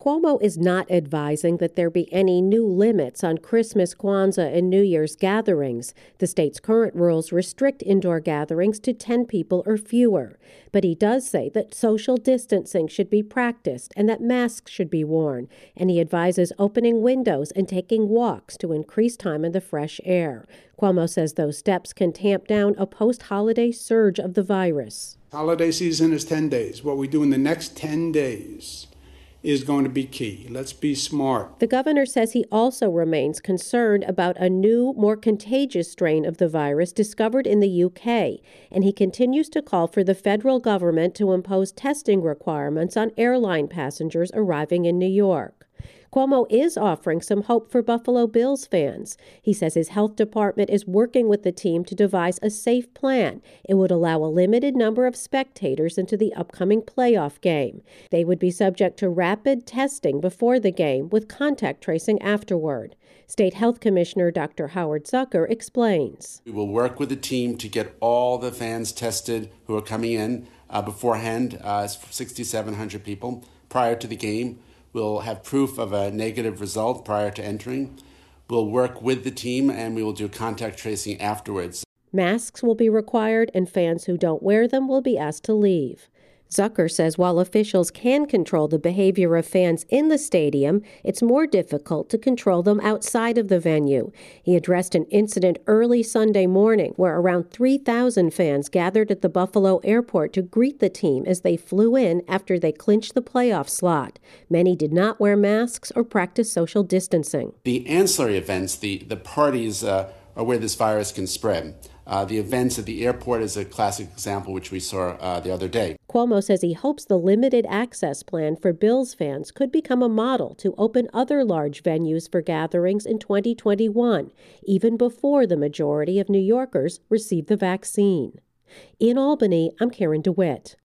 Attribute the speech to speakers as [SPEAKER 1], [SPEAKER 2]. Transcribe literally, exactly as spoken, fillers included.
[SPEAKER 1] Cuomo is not advising that there be any new limits on Christmas, Kwanzaa, and New Year's gatherings. The state's current rules restrict indoor gatherings to ten people or fewer. But he does say that social distancing should be practiced and that masks should be worn. And he advises opening windows and taking walks to increase time in the fresh air. Cuomo says those steps can tamp down a post-holiday surge of the virus.
[SPEAKER 2] Holiday season is ten days. What we do in the next ten days is going to be key. Let's be smart.
[SPEAKER 1] The governor says he also remains concerned about a new, more contagious strain of the virus discovered in the U K, and he continues to call for the federal government to impose testing requirements on airline passengers arriving in New York. Cuomo is offering some hope for Buffalo Bills fans. He says his health department is working with the team to devise a safe plan. It would allow a limited number of spectators into the upcoming playoff game. They would be subject to rapid testing before the game with contact tracing afterward. State Health Commissioner Doctor Howard Zucker explains.
[SPEAKER 3] We will work with the team to get all the fans tested who are coming in uh, beforehand, uh, six thousand seven hundred people prior to the game. We'll have proof of a negative result prior to entering. We'll work with the team and we will do contact tracing afterwards.
[SPEAKER 1] Masks will be required and fans who don't wear them will be asked to leave. Zucker says while officials can control the behavior of fans in the stadium, it's more difficult to control them outside of the venue. He addressed an incident early Sunday morning where around three thousand fans gathered at the Buffalo airport to greet the team as they flew in after they clinched the playoff slot. Many did not wear masks or practice social distancing.
[SPEAKER 3] The ancillary events, the, the parties, uh, are where this virus can spread. Uh, the events at the airport is a classic example, which we saw uh, the other day.
[SPEAKER 1] Cuomo says he hopes the limited access plan for Bills fans could become a model to open other large venues for gatherings in twenty twenty-one, even before the majority of New Yorkers receive the vaccine. In Albany, I'm Karen DeWitt.